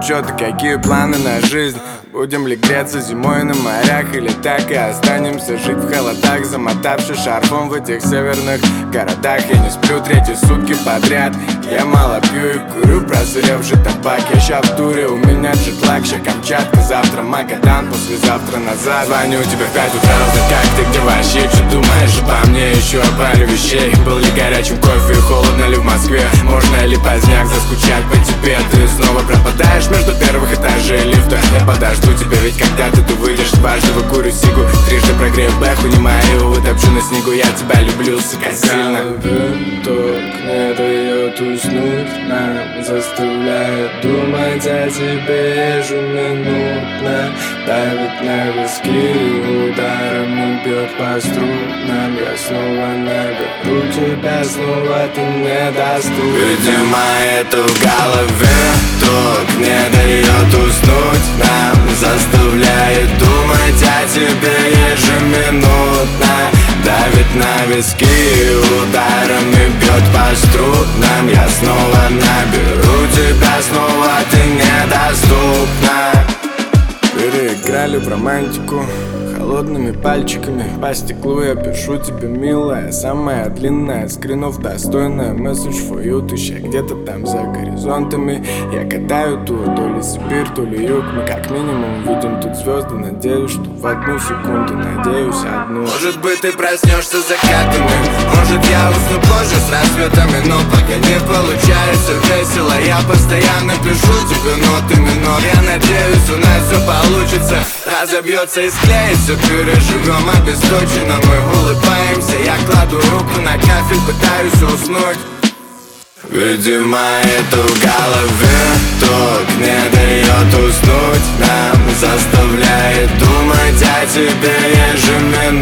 чё-то, какие планы на жизнь? Будем ли греться зимой на морях, или так и останемся жить в холодах, замотавшись шарфом в этих северных городах? Я не сплю третьи сутки подряд, я мало пью и курю прозревший табак. Я ща в туре, у меня джетлаг, ща Камчатка, завтра Магадан, послезавтра назад. Звоню тебе в 5 утра, узнать, как ты, где вообще, что думаешь обо мне, еще о паре вещей. Был ли горячим кофе, холодно ли в Москве, можно ли поздняк заскучать по тебе? Ты снова пропадаешь между первых этажей лифта. Я подожду тебя, ведь когда ты выйдешь, дважды выкурю сигу, трижды прогрею бэху, не мою, вытопчу на снегу. Я тебя люблю, сука, сильно. Ток не дает уснуть нам, заставляет думать о тебе ежеминутно. Давит на виски, ударами бьет по струнам. Я снова наберу тебя, снова ты недоступна. Видимо, это в голове, ток не дает уснуть нам, заставляет думать о тебе ежеминутно. Давит на виски, ударами бьет по струнам. Я снова наберу тебя, снова ты недоступна. Переиграли в романтику холодными пальчиками по стеклу. Я пишу тебе, милая, самая длинная, скринов достойная, месседж for you. Ты ща где-то там за горизонтами. Я катаю тур, то ли Сибирь, то ли юг. Мы как минимум видим тут звезды. Надеюсь, что в одну секунду, надеюсь, одну. Может быть, ты проснешься закатами, может, я усну позже с рассветами, но пока не получается весело. Я постоянно пишу тебе ноты минор. Я надеюсь, у нас все получится, разобьется и склеится. Переживем обесточенно, мы улыбаемся. Я кладу руку на кафель, пытаюсь уснуть. Видимо, это в голове, ток не дает уснуть нам, заставляет думать о тебе ежеминутно.